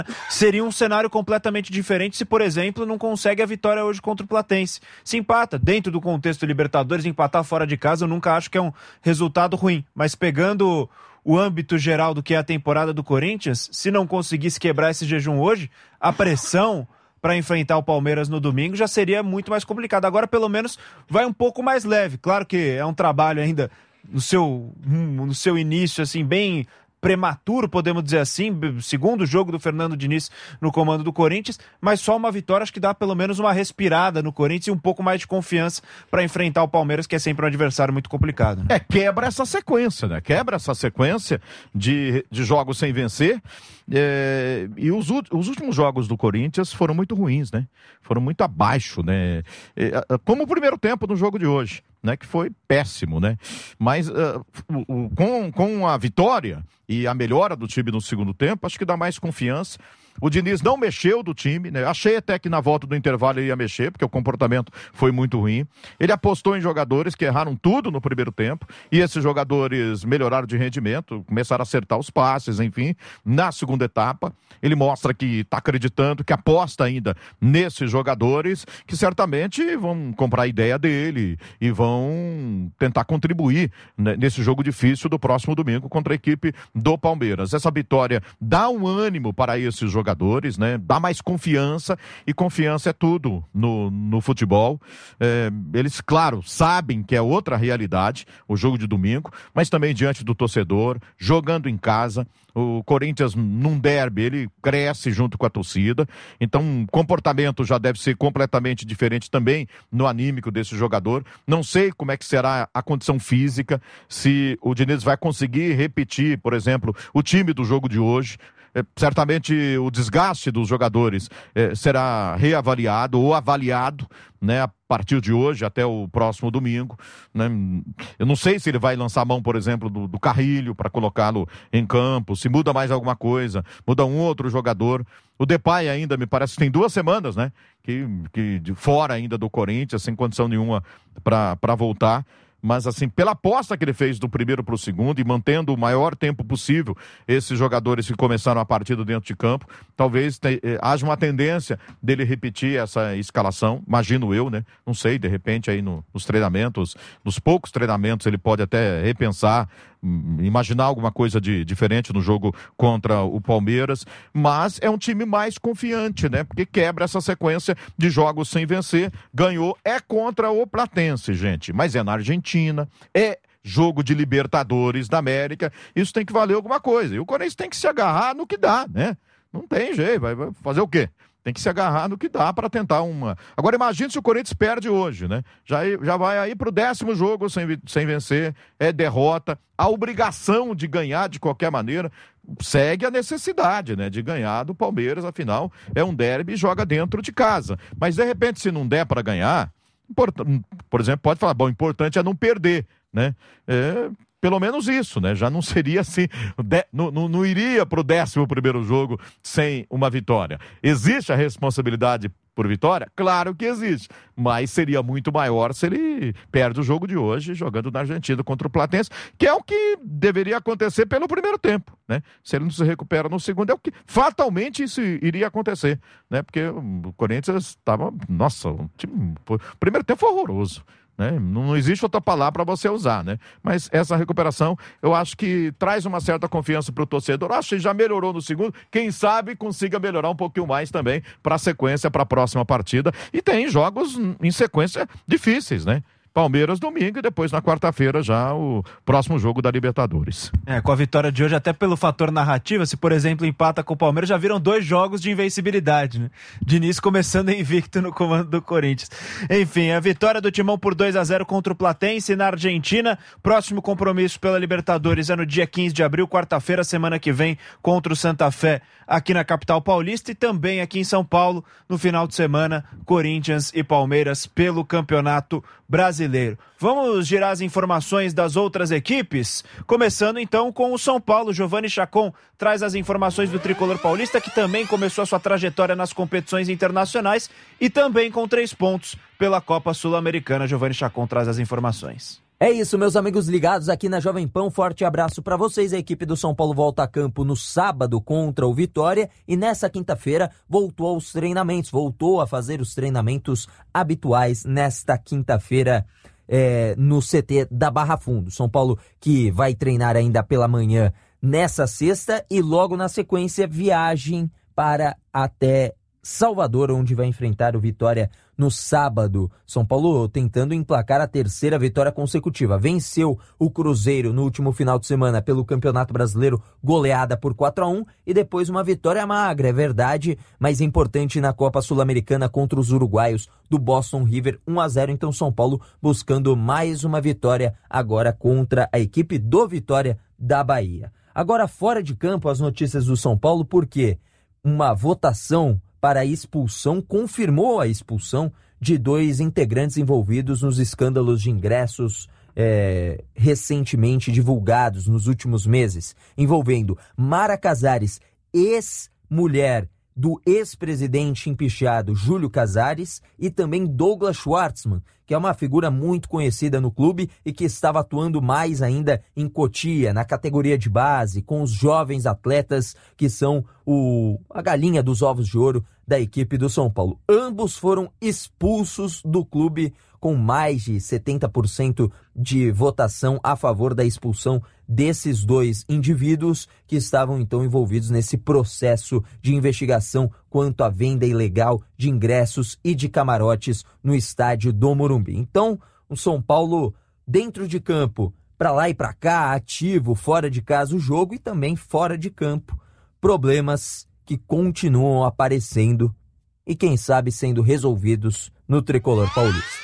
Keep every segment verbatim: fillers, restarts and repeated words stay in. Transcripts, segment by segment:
seria um cenário completamente diferente se, por exemplo, não consegue a vitória hoje contra o Platense. Se empata, dentro do contexto Libertadores, empatar fora de casa eu nunca acho que é um resultado ruim, mas pegando o âmbito geral do que é a temporada do Corinthians, se não conseguisse quebrar esse jejum hoje, a pressão para enfrentar o Palmeiras no domingo já seria muito mais complicado. Agora, pelo menos, vai um pouco mais leve. Claro que é um trabalho ainda no seu, no seu início, assim, bem prematuro, podemos dizer assim, segundo jogo do Fernando Diniz no comando do Corinthians, mas só uma vitória acho que dá pelo menos uma respirada no Corinthians e um pouco mais de confiança para enfrentar o Palmeiras, que é sempre um adversário muito complicado, né? É, quebra essa sequência, né? Quebra essa sequência de, de jogos sem vencer. É, e os, os últimos jogos do Corinthians foram muito ruins, né? Foram muito abaixo, né? É, como o primeiro tempo do jogo de hoje, né? Que foi péssimo, né? Mas uh, o, o, com, com a vitória e a melhora do time no segundo tempo, acho que dá mais confiança. O Diniz não mexeu do time, né? Achei até que na volta do intervalo ele ia mexer, porque o comportamento foi muito ruim. Ele apostou em jogadores que erraram tudo no primeiro tempo, e esses jogadores melhoraram de rendimento, começaram a acertar os passes, enfim. Na segunda etapa, ele mostra que está acreditando, que aposta ainda nesses jogadores, que certamente vão comprar a ideia dele e vão tentar contribuir, né, nesse jogo difícil do próximo domingo contra a equipe do Palmeiras. Essa vitória dá um ânimo para esses jogadores. jogadores, né? Dá mais confiança, e confiança é tudo no, no futebol. É, eles, claro, sabem que é outra realidade o jogo de domingo, mas também diante do torcedor, jogando em casa. O Corinthians, num derby, ele cresce junto com a torcida, então o comportamento já deve ser completamente diferente também no anímico desse jogador. Não sei como é que será a condição física, se o Diniz vai conseguir repetir, por exemplo, o time do jogo de hoje. É, certamente o desgaste dos jogadores é, será reavaliado ou avaliado, né, a partir de hoje até o próximo domingo, né? Eu não sei se ele vai lançar a mão, por exemplo, do, do Carrilho para colocá-lo em campo, se muda mais alguma coisa, muda um outro jogador. O Depay ainda, me parece, tem duas semanas, né, que, que de fora ainda do Corinthians, sem condição nenhuma para voltar. Mas, assim, pela aposta que ele fez do primeiro para o segundo e mantendo o maior tempo possível esses jogadores que começaram a partida dentro de campo, talvez te, eh, haja uma tendência dele repetir essa escalação, imagino eu, né? Não sei, de repente aí no, nos treinamentos, nos poucos treinamentos, ele pode até repensar, imaginar alguma coisa de diferente no jogo contra o Palmeiras, mas é um time mais confiante, né? Porque quebra essa sequência de jogos sem vencer, ganhou, é contra o Platense, gente, mas é na Argentina, é jogo de Libertadores da América, isso tem que valer alguma coisa, e o Corinthians tem que se agarrar no que dá, né? Não tem jeito, vai, vai fazer o quê? Tem que se agarrar no que dá para tentar uma... Agora imagine se o Corinthians perde hoje, né? Já, já vai aí pro décimo jogo sem, sem vencer, é derrota, a obrigação de ganhar de qualquer maneira, segue a necessidade, né, de ganhar do Palmeiras, afinal é um derby e joga dentro de casa. Mas de repente, se não der para ganhar, por exemplo, pode falar, bom, o importante é não perder, né? É... Pelo menos isso, né? Já não seria assim, de, não, não, não iria para o décimo primeiro jogo sem uma vitória. Existe a responsabilidade por vitória? Claro que existe, mas seria muito maior se ele perde o jogo de hoje jogando na Argentina contra o Platense, que é o que deveria acontecer pelo primeiro tempo, né? Se ele não se recupera no segundo, é o que fatalmente isso iria acontecer, né? Porque o Corinthians estava, nossa, o, time, o primeiro tempo foi horroroso. Né? Não existe outra palavra para você usar, né? Mas essa recuperação, eu acho que traz uma certa confiança para o torcedor. Eu acho que já melhorou no segundo. Quem sabe consiga melhorar um pouquinho mais também para a sequência, para a próxima partida. E tem jogos em sequência difíceis, né? Palmeiras domingo e depois na quarta-feira já o próximo jogo da Libertadores. É, com a vitória de hoje, até pelo fator narrativa, se por exemplo empata com o Palmeiras, já viram dois jogos de invencibilidade, né? Diniz começando invicto no comando do Corinthians. Enfim, a vitória do Timão por dois a zero contra o Platense na Argentina. Próximo compromisso pela Libertadores é no dia quinze de abril, quarta-feira, semana que vem, contra o Santa Fé aqui na capital paulista, e também aqui em São Paulo, no final de semana, Corinthians e Palmeiras pelo Campeonato Brasileiro. Vamos girar as informações das outras equipes, começando então com o São Paulo. Giovanni Chacon traz as informações do tricolor paulista, que também começou a sua trajetória nas competições internacionais e também com três pontos pela Copa Sul-Americana. Giovanni Chacon traz as informações. É isso, meus amigos ligados aqui na Jovem Pan, um forte abraço para vocês. A equipe do São Paulo volta a campo no sábado contra o Vitória e nessa quinta-feira voltou aos treinamentos, voltou a fazer os treinamentos habituais nesta quinta-feira é, no C T da Barra Fundo. São Paulo que vai treinar ainda pela manhã nessa sexta e logo na sequência viagem para até Salvador, onde vai enfrentar o Vitória no sábado. São Paulo tentando emplacar a terceira vitória consecutiva. Venceu o Cruzeiro no último final de semana pelo Campeonato Brasileiro, goleada por quatro a um, e depois uma vitória magra, é verdade, mas importante na Copa Sul-Americana contra os uruguaios do Boston River, um a zero. Então São Paulo buscando mais uma vitória agora contra a equipe do Vitória da Bahia. Agora fora de campo as notícias do São Paulo, porque uma votação para a expulsão, confirmou a expulsão de dois integrantes envolvidos nos escândalos de ingressos é, recentemente divulgados nos últimos meses, envolvendo Mara Casares, ex-mulher do ex-presidente empichado Júlio Casares, e também Douglas Schwartzman, que é uma figura muito conhecida no clube e que estava atuando mais ainda em Cotia, na categoria de base, com os jovens atletas que são o, a galinha dos ovos de ouro da equipe do São Paulo. Ambos foram expulsos do clube com mais de setenta por cento de votação a favor da expulsão desses dois indivíduos que estavam então envolvidos nesse processo de investigação quanto à venda ilegal de ingressos e de camarotes no estádio do Morumbi. Então, o São Paulo dentro de campo, para lá e para cá, ativo, fora de casa o jogo e também fora de campo. Problemas que continuam aparecendo e quem sabe sendo resolvidos no tricolor paulista.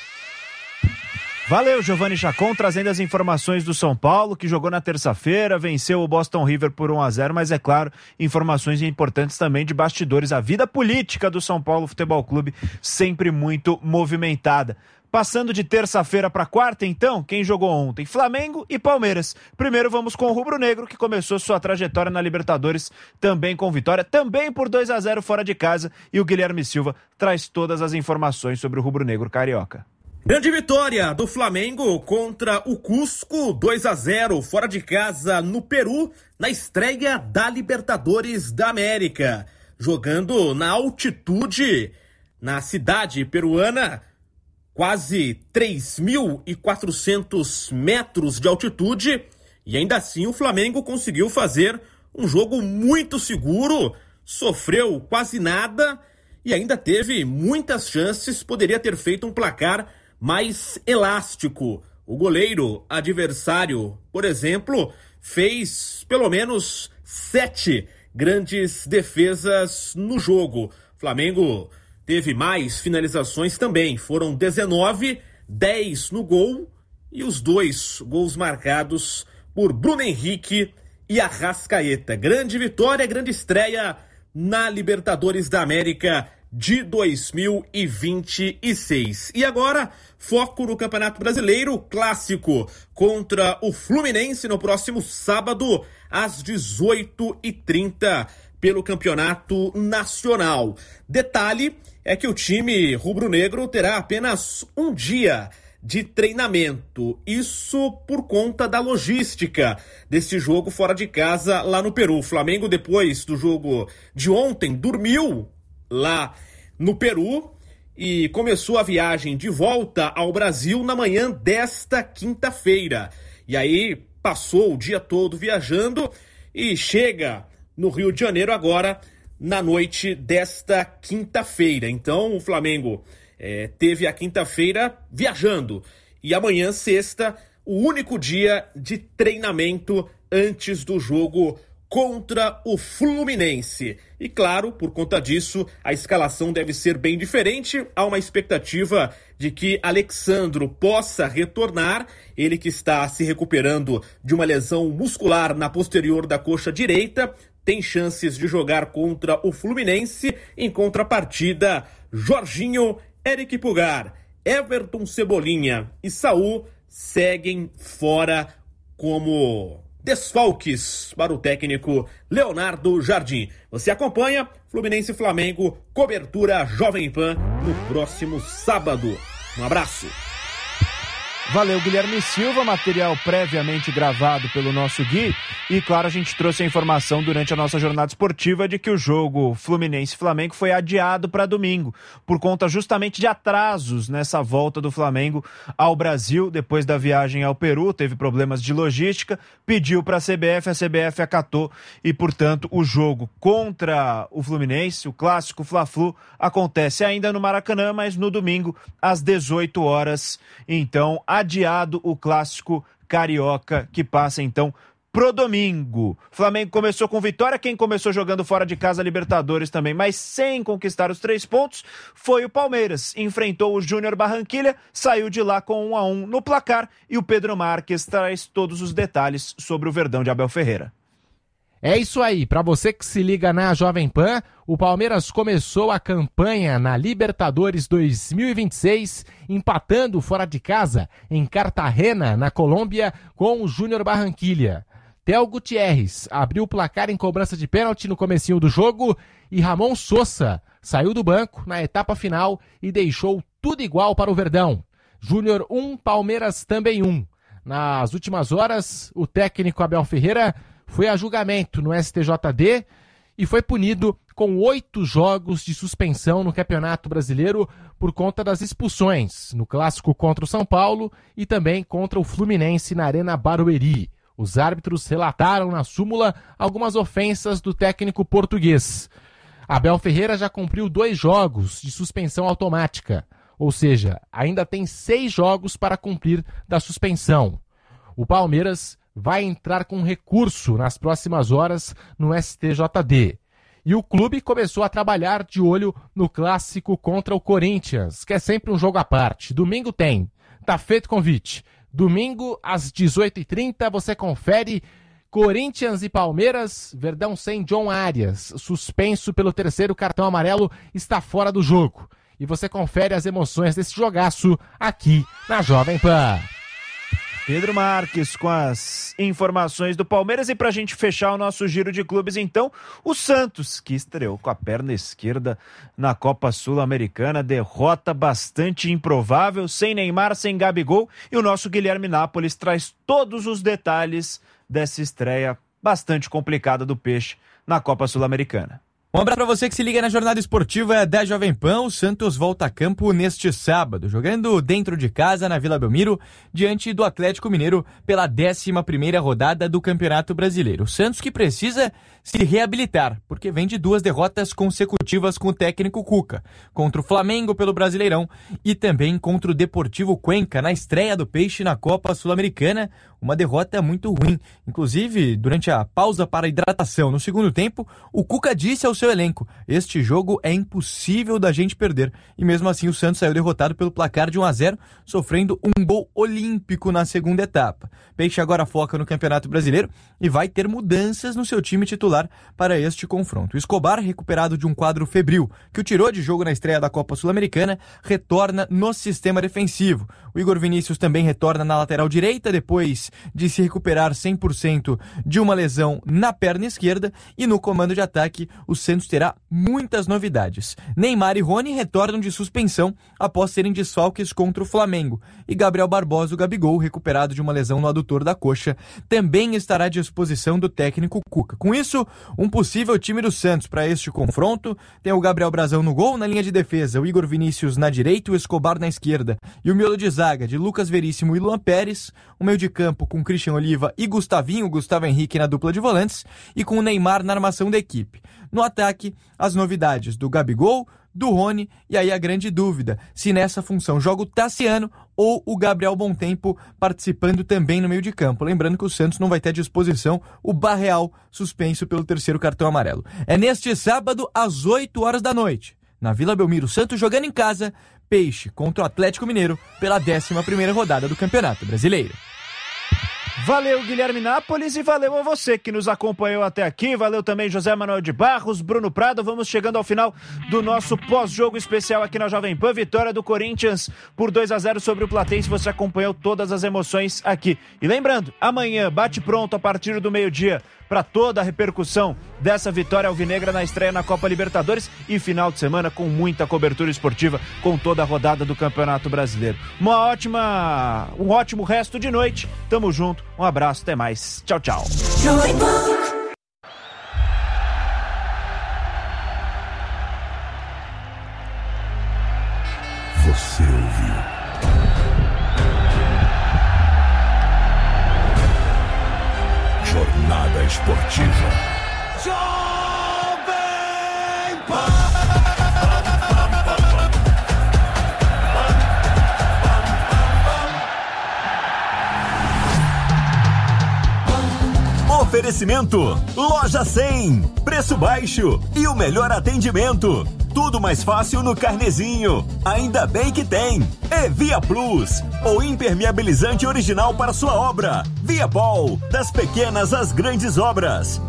Valeu, Giovanni Chacon, trazendo as informações do São Paulo, que jogou na terça-feira, venceu o Boston River por um a zero, mas é claro, informações importantes também de bastidores. A vida política do São Paulo Futebol Clube sempre muito movimentada. Passando de terça-feira para quarta, então, quem jogou ontem? Flamengo e Palmeiras. Primeiro vamos com o Rubro Negro, que começou sua trajetória na Libertadores também com vitória, também por dois a zero fora de casa, e o Guilherme Silva traz todas as informações sobre o Rubro Negro carioca. Grande vitória do Flamengo contra o Cusco, dois a zero, fora de casa no Peru, na estreia da Libertadores da América. Jogando na altitude, na cidade peruana, quase três mil e quatrocentos metros de altitude, e ainda assim o Flamengo conseguiu fazer um jogo muito seguro, sofreu quase nada e ainda teve muitas chances, poderia ter feito um placar mais elástico. O goleiro adversário, por exemplo, fez pelo menos sete grandes defesas no jogo. O Flamengo teve mais finalizações também, foram dezenove, dez no gol e os dois gols marcados por Bruno Henrique e Arrascaeta. Grande vitória, grande estreia na Libertadores da América de dois mil e vinte e seis. E agora, foco no Campeonato Brasileiro, clássico contra o Fluminense no próximo sábado, às dezoito e trinta, pelo Campeonato Nacional. Detalhe é que o time rubro-negro terá apenas um dia de treinamento. Isso por conta da logística desse jogo fora de casa lá no Peru. O Flamengo, depois do jogo de ontem, dormiu lá no Peru e começou a viagem de volta ao Brasil na manhã desta quinta-feira. E aí passou o dia todo viajando e chega no Rio de Janeiro agora na noite desta quinta-feira. Então o Flamengo é, teve a quinta-feira viajando e amanhã, sexta, o único dia de treinamento antes do jogo contra o Fluminense. E claro, por conta disso, a escalação deve ser bem diferente. Há uma expectativa de que Alexandro possa retornar, ele que está se recuperando de uma lesão muscular na posterior da coxa direita, tem chances de jogar contra o Fluminense. Em contrapartida, Jorginho, Eric Pulgar, Everton Cebolinha e Saul seguem fora como desfalques para o técnico Leonardo Jardim. Você acompanha Fluminense e Flamengo, cobertura Jovem Pan no próximo sábado. Um abraço. Valeu, Guilherme Silva, material previamente gravado pelo nosso Gui. E, claro, a gente trouxe a informação durante a nossa jornada esportiva de que o jogo Fluminense-Flamengo foi adiado para domingo, por conta justamente de atrasos nessa volta do Flamengo ao Brasil, depois da viagem ao Peru, teve problemas de logística, pediu para a C B F, a C B F acatou e, portanto, o jogo contra o Fluminense, o clássico Fla-Flu, acontece ainda no Maracanã, mas no domingo, às dezoito horas. Então, adiado o clássico carioca, que passa então pro domingo. Flamengo começou com vitória, quem começou jogando fora de casa, Libertadores também, mas sem conquistar os três pontos, foi o Palmeiras. Enfrentou o Júnior Barranquilla, saiu de lá com um a um no placar e o Pedro Marques traz todos os detalhes sobre o Verdão de Abel Ferreira. É isso aí, para você que se liga na Jovem Pan, o Palmeiras começou a campanha na Libertadores dois mil e vinte e seis, empatando fora de casa em Cartagena, na Colômbia, com o Júnior Barranquilla. Theo Gutierrez abriu o placar em cobrança de pênalti no comecinho do jogo e Ramon Sosa saiu do banco na etapa final e deixou tudo igual para o Verdão. Júnior um, Palmeiras também um. Nas últimas horas, o técnico Abel Ferreira foi a julgamento no S T J D e foi punido com oito jogos de suspensão no Campeonato Brasileiro por conta das expulsões no clássico contra o São Paulo e também contra o Fluminense na Arena Barueri. Os árbitros relataram na súmula algumas ofensas do técnico português. Abel Ferreira já cumpriu dois jogos de suspensão automática, ou seja, ainda tem seis jogos para cumprir da suspensão. O Palmeiras vai entrar com recurso nas próximas horas no S T J D. E o clube começou a trabalhar de olho no clássico contra o Corinthians, que é sempre um jogo à parte. Domingo tem. Tá feito o convite. Domingo, às dezoito e trinta, você confere Corinthians e Palmeiras. Verdão sem John Arias, suspenso pelo terceiro cartão amarelo, está fora do jogo. E você confere as emoções desse jogaço aqui na Jovem Pan. Pedro Marques com as informações do Palmeiras. E para a gente fechar o nosso giro de clubes, então, o Santos, que estreou com a perna esquerda na Copa Sul-Americana, derrota bastante improvável, sem Neymar, sem Gabigol, e o nosso Guilherme Nápoles traz todos os detalhes dessa estreia bastante complicada do Peixe na Copa Sul-Americana. Um abraço para você que se liga na jornada esportiva da Jovem Pan. O Santos volta a campo neste sábado, jogando dentro de casa na Vila Belmiro, diante do Atlético Mineiro pela décima primeira rodada do Campeonato Brasileiro. O Santos que precisa se reabilitar, porque vem de duas derrotas consecutivas com o técnico Cuca, contra o Flamengo pelo Brasileirão e também contra o Deportivo Cuenca na estreia do Peixe na Copa Sul-Americana. Uma derrota muito ruim. Inclusive, durante a pausa para hidratação no segundo tempo, o Cuca disse ao seu elenco: este jogo é impossível da gente perder. E mesmo assim o Santos saiu derrotado pelo placar de um a zero, sofrendo um gol olímpico na segunda etapa. Peixe agora foca no Campeonato Brasileiro e vai ter mudanças no seu time titular para este confronto. O Escobar, recuperado de um quadro febril que o tirou de jogo na estreia da Copa Sul-Americana, retorna no sistema defensivo. O Igor Vinícius também retorna na lateral direita depois de se recuperar cem por cento de uma lesão na perna esquerda, e no comando de ataque o Santos terá muitas novidades. Neymar e Rony retornam de suspensão após serem desfalques contra o Flamengo, e Gabriel Barbosa, o Gabigol, recuperado de uma lesão no adutor da coxa, também estará à disposição do técnico Cuca. Com isso, um possível time do Santos para este confronto tem o Gabriel Brazão no gol, na linha de defesa o Igor Vinícius na direita, o Escobar na esquerda e o miolo de zaga de Lucas Veríssimo e Luan Pérez, o meio de campo com Christian Oliva e Gustavinho, Gustavo Henrique na dupla de volantes e com o Neymar na armação da equipe. No ataque, as novidades do Gabigol, do Rony, e aí a grande dúvida, se nessa função joga o Tassiano ou o Gabriel Bontempo participando também no meio de campo. Lembrando que o Santos não vai ter à disposição o Barreal, suspenso pelo terceiro cartão amarelo. É neste sábado, às oito horas da noite, na Vila Belmiro, Santos jogando em casa, Peixe contra o Atlético Mineiro pela décima primeira rodada do Campeonato Brasileiro. Valeu, Guilherme Nápoles, e valeu a você que nos acompanhou até aqui. Valeu também José Manuel de Barros, Bruno Prado. Vamos chegando ao final do nosso pós-jogo especial aqui na Jovem Pan. Vitória do Corinthians por dois a zero sobre o Platense. Você acompanhou todas as emoções aqui. E lembrando, amanhã, bate pronto a partir do meio-dia, para toda a repercussão dessa vitória alvinegra na estreia na Copa Libertadores e final de semana com muita cobertura esportiva com toda a rodada do Campeonato Brasileiro. Uma ótima, um ótimo resto de noite. Tamo junto, um abraço, até mais. Tchau, tchau. Você ouviu? Jornada Esportiva. Jovem Pan. Oferecimento Loja cem, preço baixo e o melhor atendimento. Tudo mais fácil no Carnezinho. Ainda bem que tem. E Via Plus, o impermeabilizante original para sua obra. Viapol, das pequenas às grandes obras.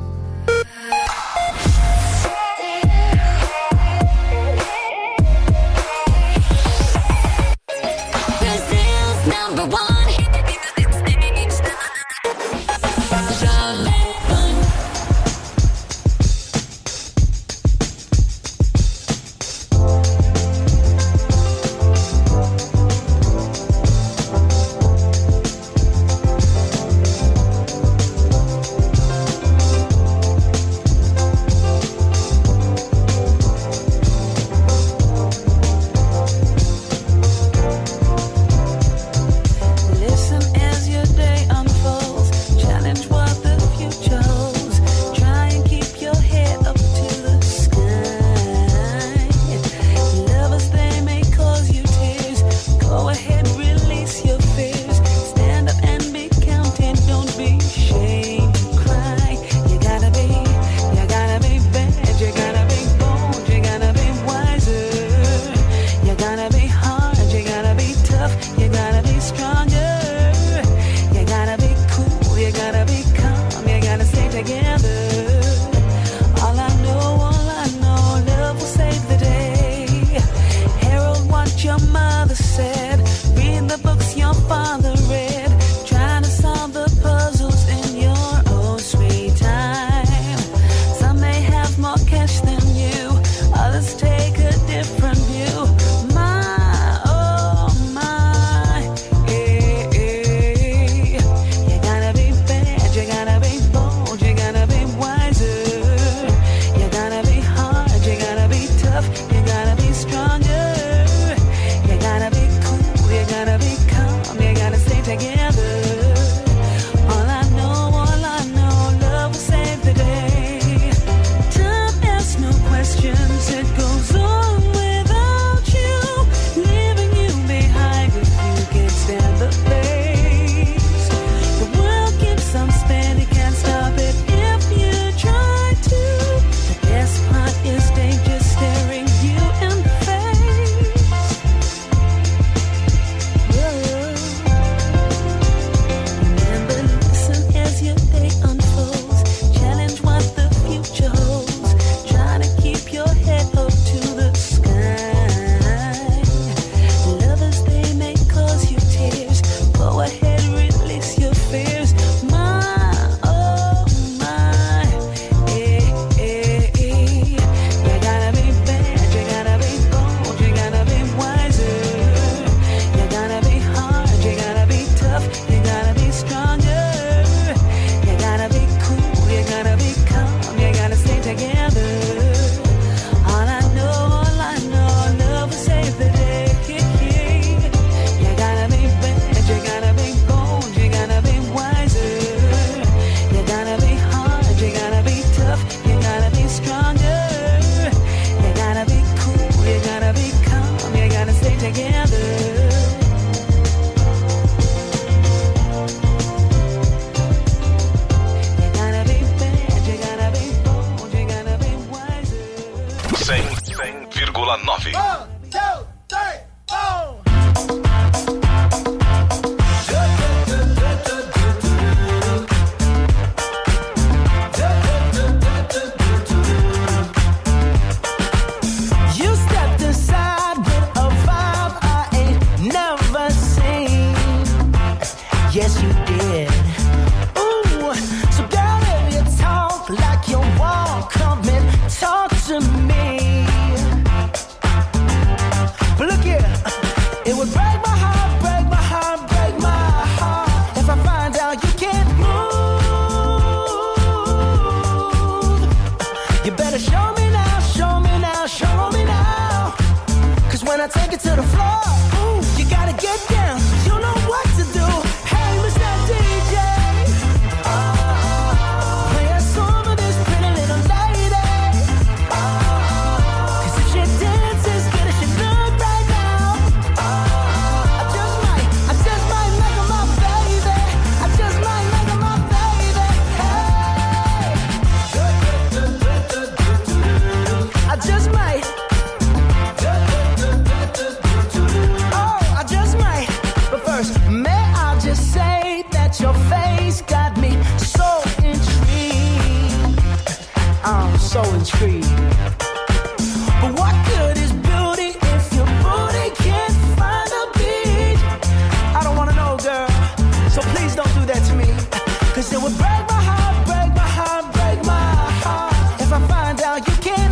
cem vírgula nove. Yes, you did. Ooh, so girl, if you talk when I take it to the floor, ooh, you gotta get down, you know what to do. Hey, Mister D J, oh, play a song for this pretty little lady, oh, cause if she dances good as she look right now, oh, I just might, I just might make her my baby, I just might make her my baby, hey, I just might. May I just say that your face got me so intrigued. I'm so intrigued. But what good is beauty if your booty can't find a beat? I don't wanna know, girl, so please don't do that to me, cause it would break my heart, break my heart, break my heart if I find out you can't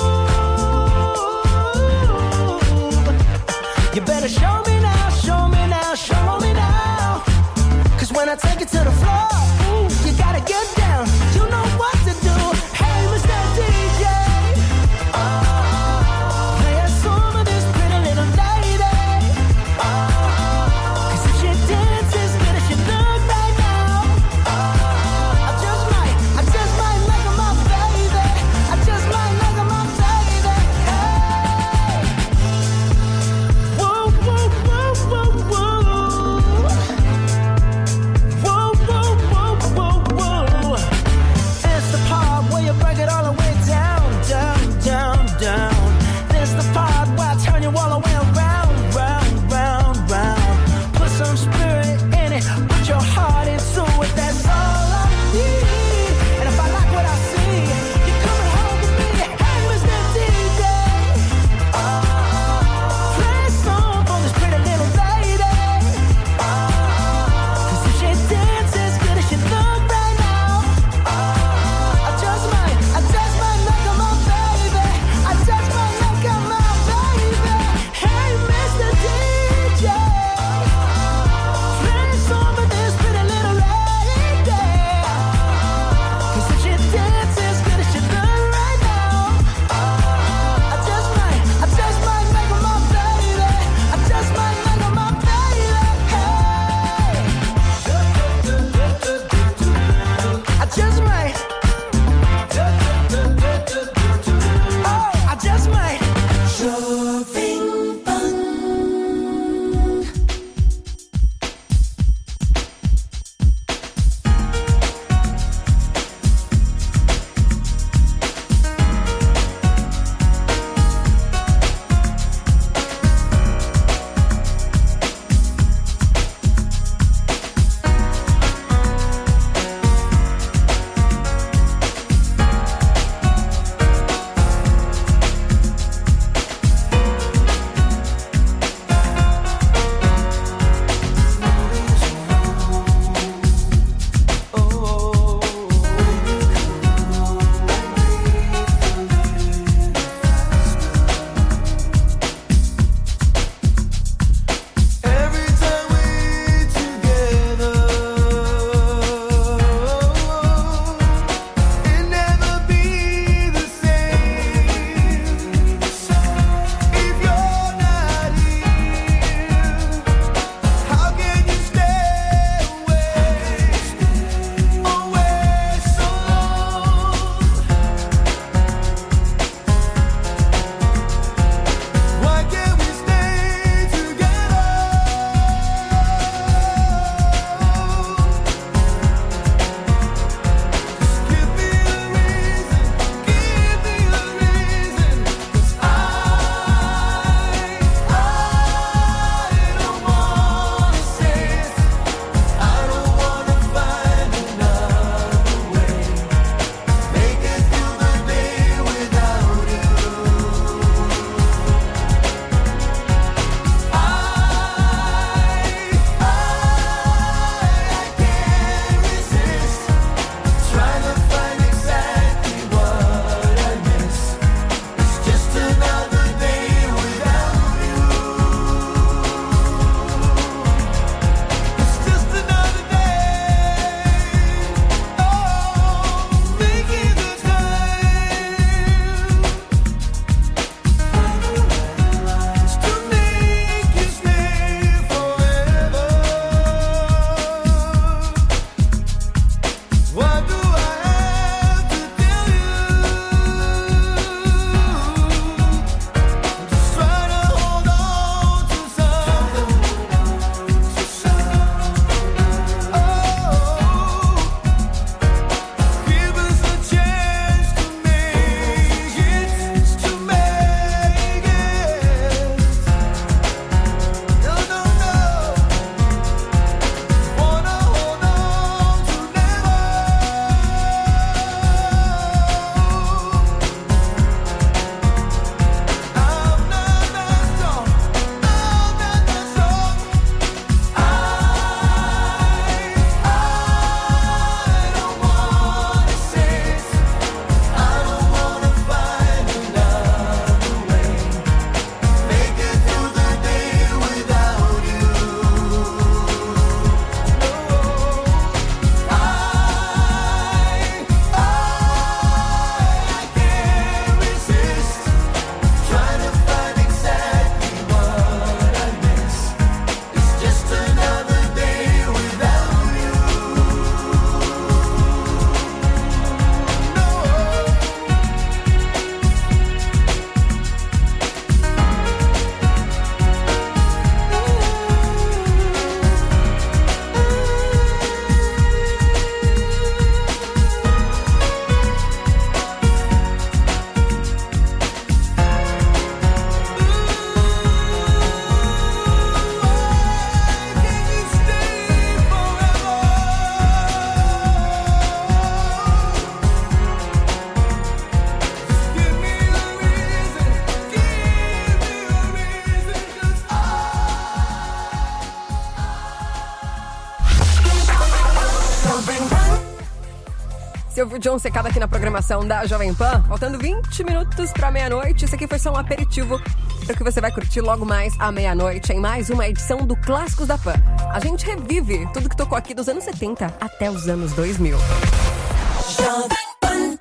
move. You better show me now, show me now, show me now, cause when I take it to the floor, ooh, you gotta get down, you know what to do. Hey, Mister D J, Eu fui John secada aqui na programação da Jovem Pan, faltando vinte minutos pra meia-noite. Isso aqui foi só um aperitivo para que você vai curtir logo mais à meia-noite em mais uma edição do Clássicos da Pan. A gente revive tudo que tocou aqui dos anos setenta até os anos dois mil. Jovem Pan.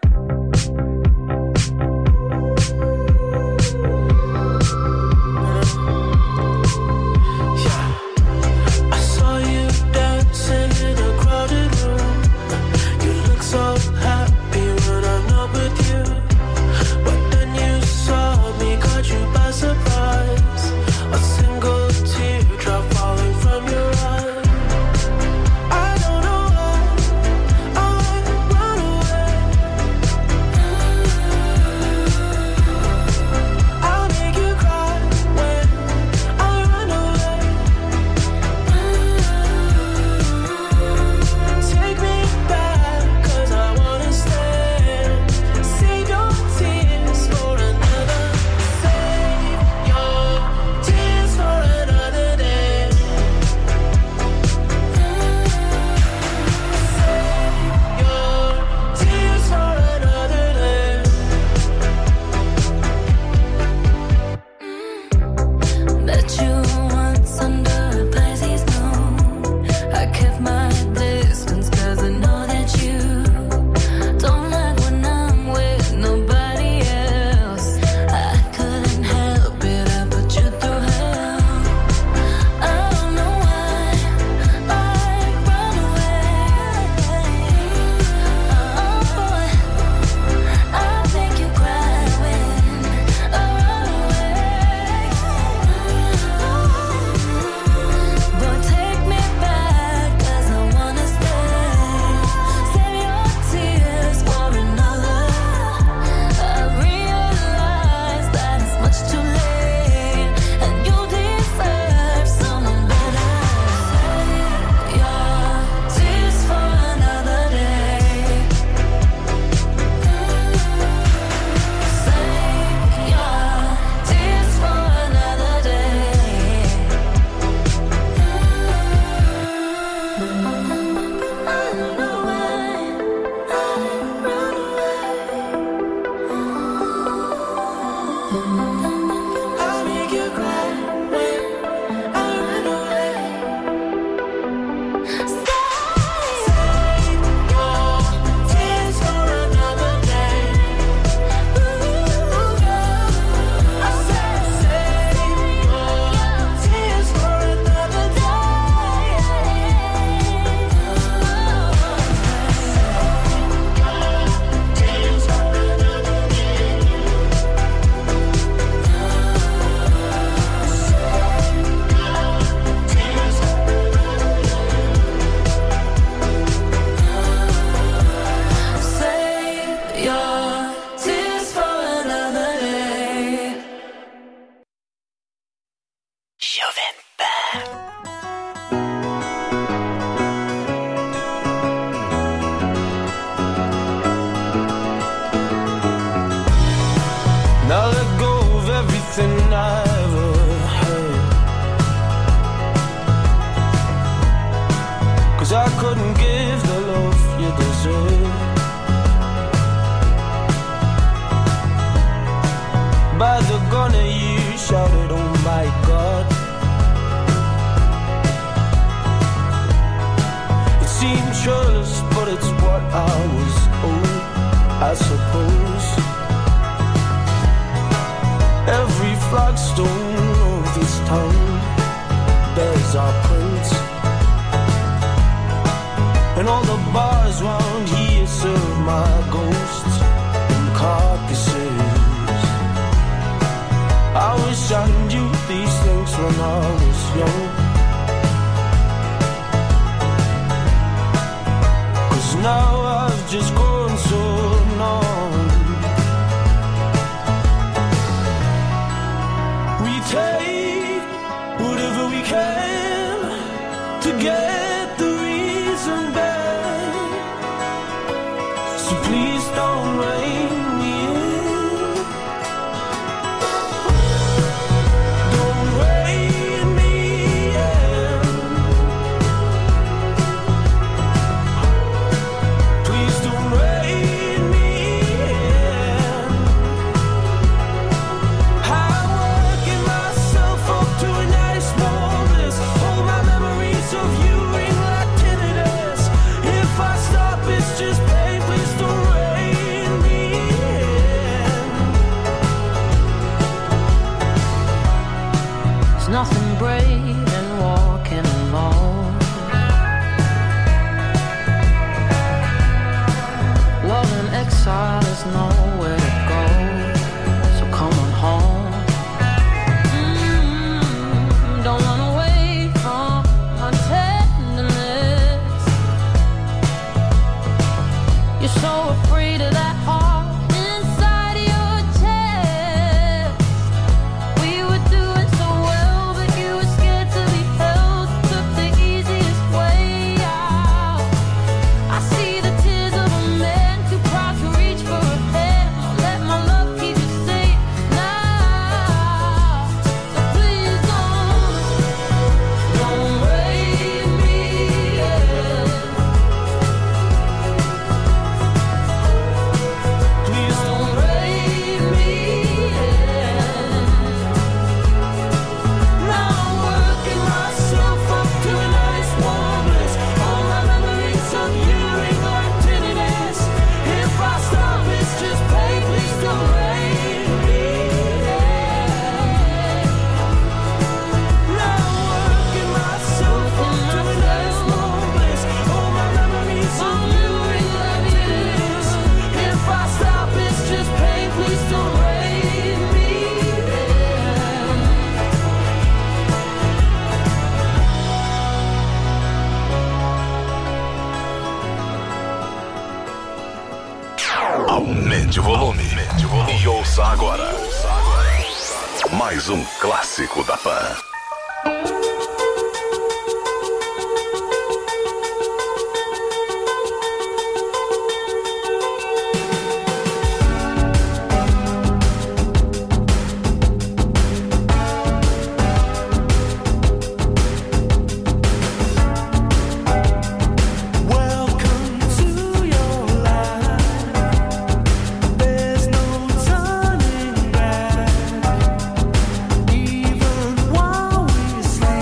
Please don't rain. nothing brave in walking alone. Love in exile is nowhere to go, so come on home. Mm, don't run away from my tenderness. You're so afraid of that heart inside your chest. We were doing so well, but you were scared to be held. Took the easiest way out. I see the tears of a man too proud to reach for a hand. Let my love keep you safe now. So please don't, don't raise me. Please don't raise me. Now I'm working myself up to a nice warm bliss. All my memories of you ain't like tenderness. If I stop, it's just pain. Please don't raise me. Now I'm working myself up to a nice warm bliss. All my memories of you ain't like tenderness. If I stop, it's just pain. Please don't raise me. Aumente o volume e ouça agora mais um clássico da Pan. Welcome to your life. There's no turning back. Even while we sleep.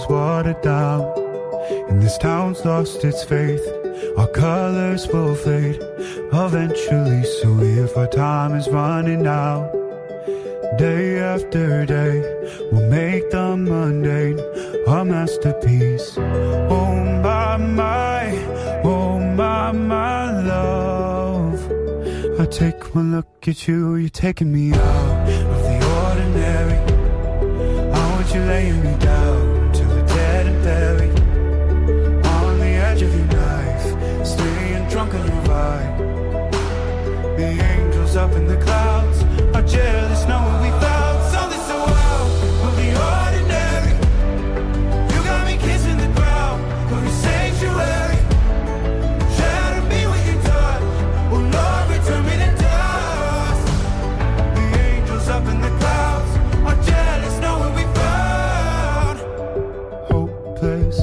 was watered down, and this town's lost its faith. Our colors will fade eventually, so if our time is running out, day after day, we'll make the mundane a masterpiece. Oh my, my, oh my, my love, I take one look at you, you're taking me out of the ordinary. I want you laying me down till we're dead and buried, on the edge of your knife, staying drunk on your vibe. The angels up in the clouds are jealous knowing we found something so out of the ordinary. You got me kissing the ground of your sanctuary. Shatter me with your touch, oh Lord, return me to dust. The angels up in the clouds are jealous knowing we found hopeless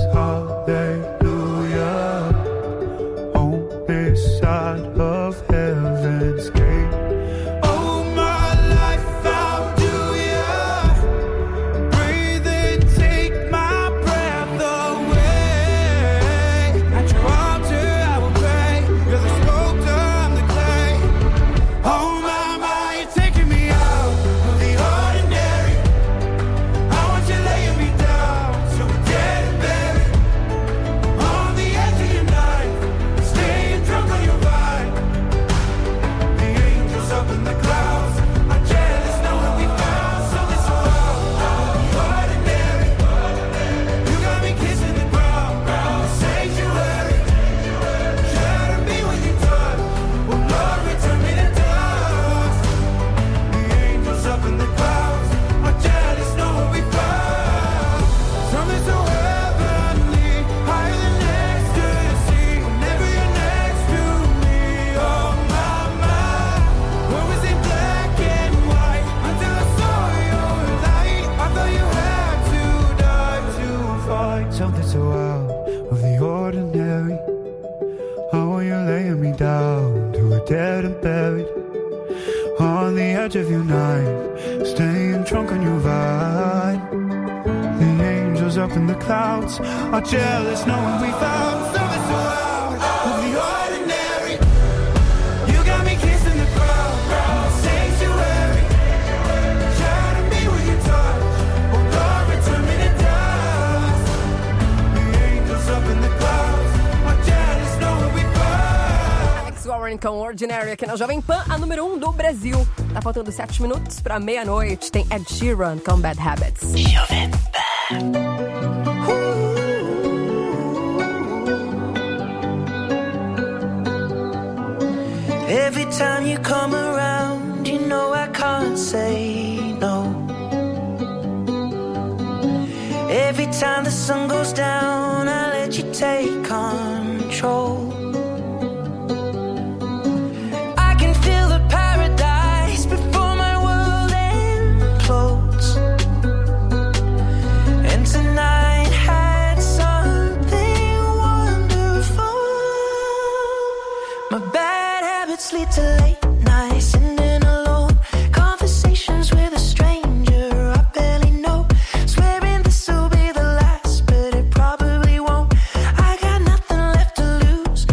hallelujah on this side of heaven's gate. Oh my life, how do ya breathe and take my breath away? At your altar I will pray, you're the sculptor, I'm the clay. Oh my, my, you're taking me out of the ordinary. I want you laying me down so we're dead and buried, on the edge of your knife, staying drunk on your vine. The angels up in the clouds are jealous knowing we found something so out of the ordinary. You got me kissing the ground, the sanctuary. Shatter me with your touch, oh Lord, return me to dust. The angels up in the clouds are jealous knowing we found something so heavenly, higher than ecstasy. Whenever you're next to me, oh my, my. Where was it black and white until I saw your light? I thought you had to die to find something so out of the ordinary. How are you laying me down to a dead and buried, on the edge of your knife, staying drunk on your vine. The angels up in the clouds are jealous knowing we found something so out of the ordinary. You got me kissing the ground, the sanctuary. Shatter me with your touch, oh Lord, return me to dust. The angels up in the clouds are jealous knowing we found. Alex Warren com Ordinary aqui na Jovem Pan, a número um do Brasil. Tá faltando sete minutos pra meia-noite. Tem Ed Sheeran com Bad Habits. Jovem Every time you come around, you know I can't say no. Every time the sun goes down, I let you take control. I can feel the paradise before my world implodes. And tonight had something wonderful. My bad habits lead to late nights, sitting alone, conversations with a stranger I barely know, swearing this'll be the last, but it probably won't. I got nothing left to lose,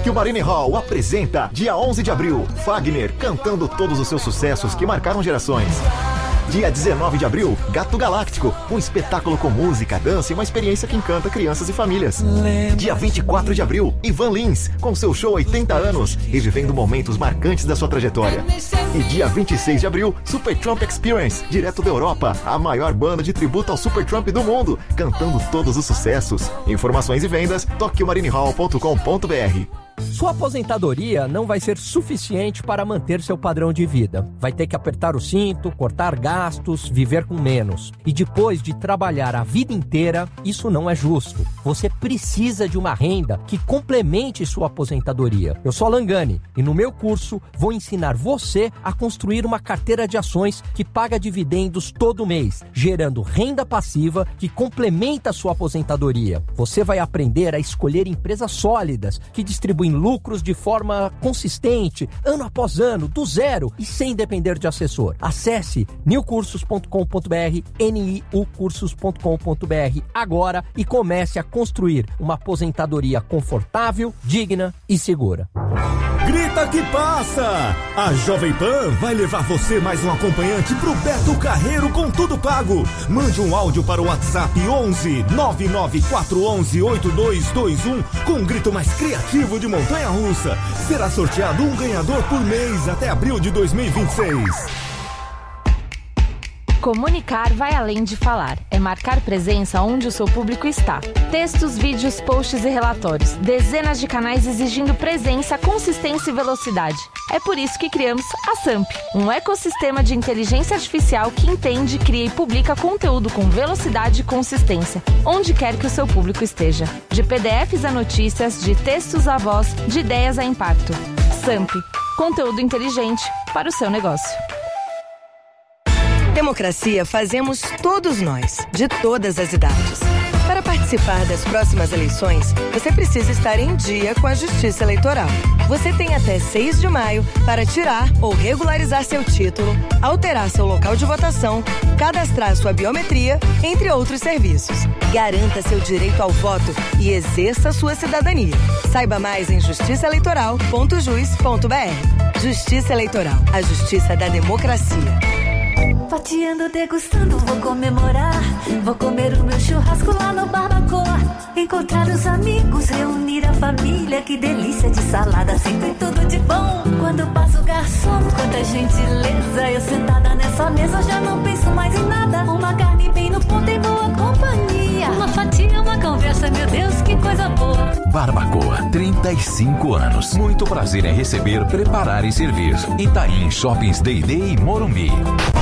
Tokyo Marine Hall apresenta, dia onze de abril, Fagner cantando todos os seus sucessos que marcaram gerações. Dia dezenove de abril, Gato Galáctico, um espetáculo com música, dança e uma experiência que encanta crianças e famílias. Dia vinte e quatro de abril, Ivan Lins, com seu show oitenta anos, revivendo momentos marcantes da sua trajetória. E dia vinte e seis de abril, Supertramp Experience, direto da Europa, a maior banda de tributo ao Supertramp do mundo, cantando todos os sucessos. Informações e vendas, tokyo marine hall ponto com ponto b r. Sua aposentadoria não vai ser suficiente para manter seu padrão de vida. Vai ter que apertar o cinto, cortar gastos, viver com menos. E depois de trabalhar a vida inteira, isso não é justo. Você precisa de uma renda que complemente sua aposentadoria. Eu sou Alan Gani e no meu curso vou ensinar você a construir uma carteira de ações que paga dividendos todo mês, gerando renda passiva que complementa sua aposentadoria. Você vai aprender a escolher empresas sólidas que distribuem lucros de forma consistente, ano após ano, do zero e sem depender de assessor. Acesse new cursos ponto com ponto b r, n i u cursos ponto com ponto b r agora e comece a construir uma aposentadoria confortável, digna e segura. Grita que passa! A Jovem Pan vai levar você mais um acompanhante pro Beto Carreiro com tudo pago. Mande um áudio para o WhatsApp onze nove nove quatro um um oito dois dois um com um grito mais criativo de montanha-russa. Será sorteado um ganhador por mês até abril de dois mil e vinte e seis. Comunicar vai além de falar. É marcar presença onde o seu público está. Textos, vídeos, posts e relatórios. Dezenas de canais exigindo presença, consistência e velocidade. É por isso que criamos a Samp, um ecossistema de inteligência artificial que entende, cria e publica conteúdo com velocidade e consistência, onde quer que o seu público esteja. De P D Fs a notícias, de textos a voz, de ideias a impacto. Samp, conteúdo inteligente para o seu negócio. Democracia fazemos todos nós, de todas as idades. Para participar das próximas eleições, você precisa estar em dia com a Justiça Eleitoral. Você tem até seis de maio para tirar ou regularizar seu título, alterar seu local de votação, cadastrar sua biometria, entre outros serviços. Garanta seu direito ao voto e exerça sua cidadania. Saiba mais em justiça eleitoral ponto jus ponto b r. Justiça Eleitoral, a justiça da democracia. Fatiando, degustando, vou comemorar. Vou comer o meu churrasco lá no Barbacoa. Encontrar os amigos, reunir a família. Que delícia de salada, sempre tudo de bom. Quando passa o garçom, quanta gentileza. Eu sentada nessa mesa já não penso mais em nada. Uma carne bem no ponto em boa companhia. Uma fatia, uma conversa, meu Deus, que coisa boa. Barbacoa, trinta e cinco anos. Muito prazer em receber, preparar e servir. Itaim Shoppings D e D e Morumbi.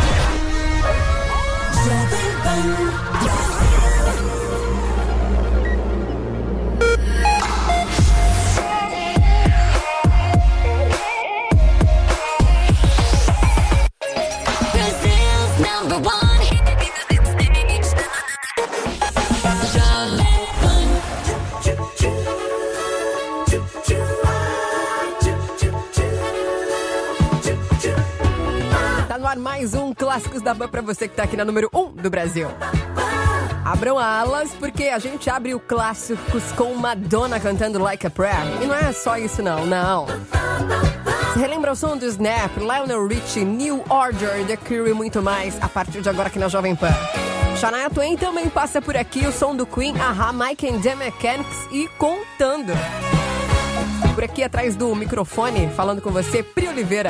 Mais um Clássicos da Pan pra você que tá aqui na número um do Brasil. Abram alas, porque a gente abre o Clássicos com Madonna cantando Like a Prayer. E não é só isso não, não. Você relembra o som do Snap, Lionel Richie, New Order, The Cure e muito mais a partir de agora aqui na Jovem Pan. Shania Twain também passa por aqui, o som do Queen, A-ha, Mike and the Mechanics e contando. Por aqui atrás do microfone, falando com você, Pri Oliveira.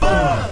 Pan.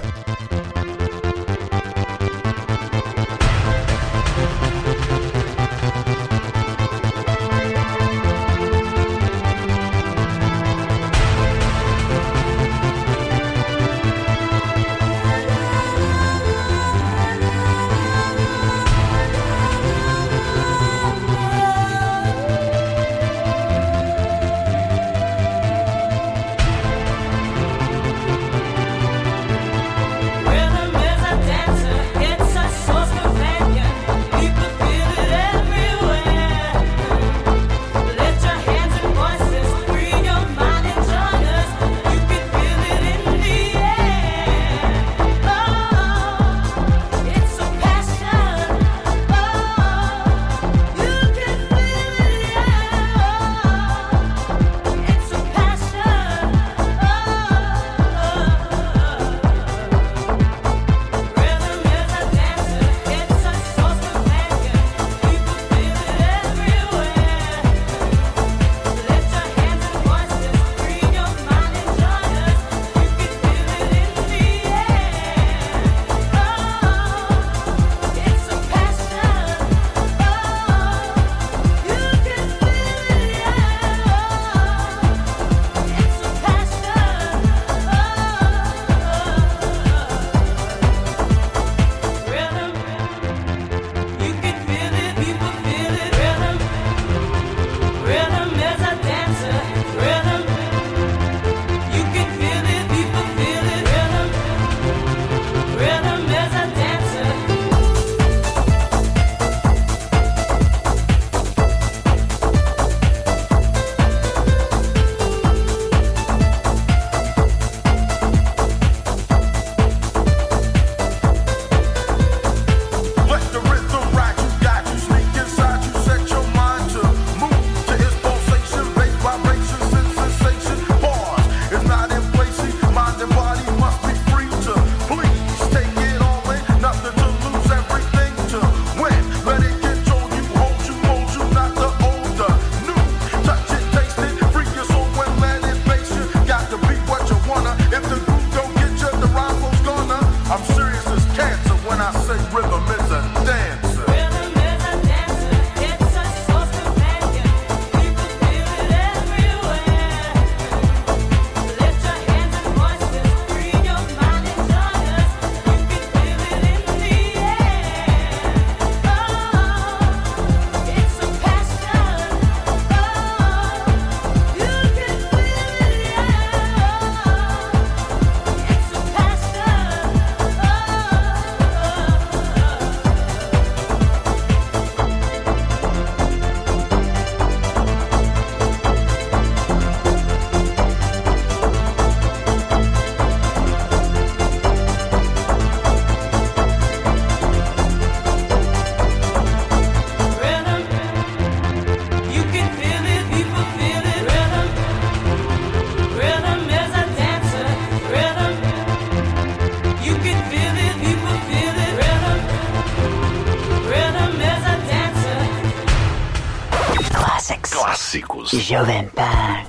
Clássicos. Jovem Pan.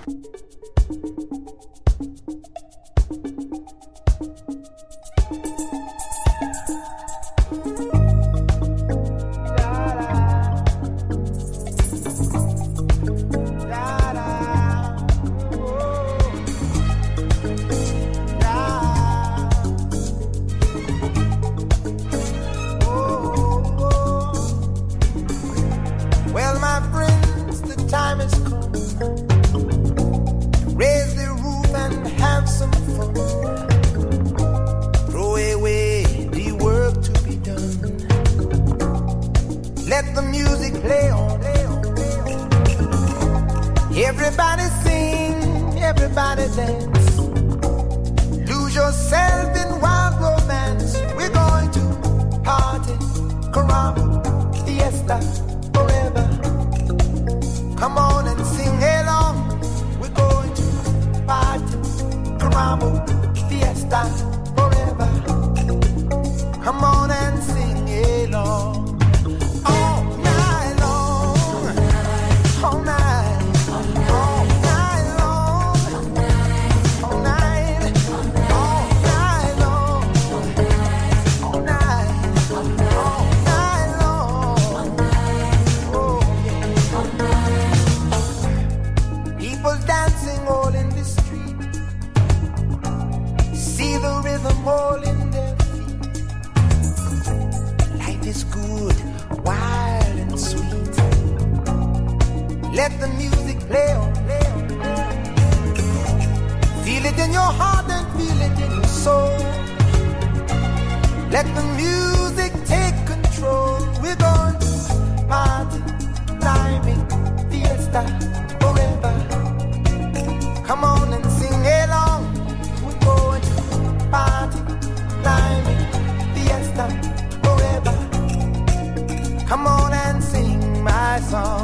Well, my friends, the time has come. Raise the roof and have some fun. Throw away the work to be done. Let the music play on. Everybody sing, everybody dance. Lose yourself in wild romance. We're going to party, caramba, fiesta. Forever. Come on and sing along. We're going to party, caramba, fiesta, forever. Come on and sing along. All night long. All night. All night long. All night. All night long. Let the music play on, play on, play on. Feel it in your heart and feel it in your soul. Let the music take control. We're going to party, climbing, fiesta, forever. Come on and sing along. We're going to party, climbing, fiesta, forever. Come on and sing my song.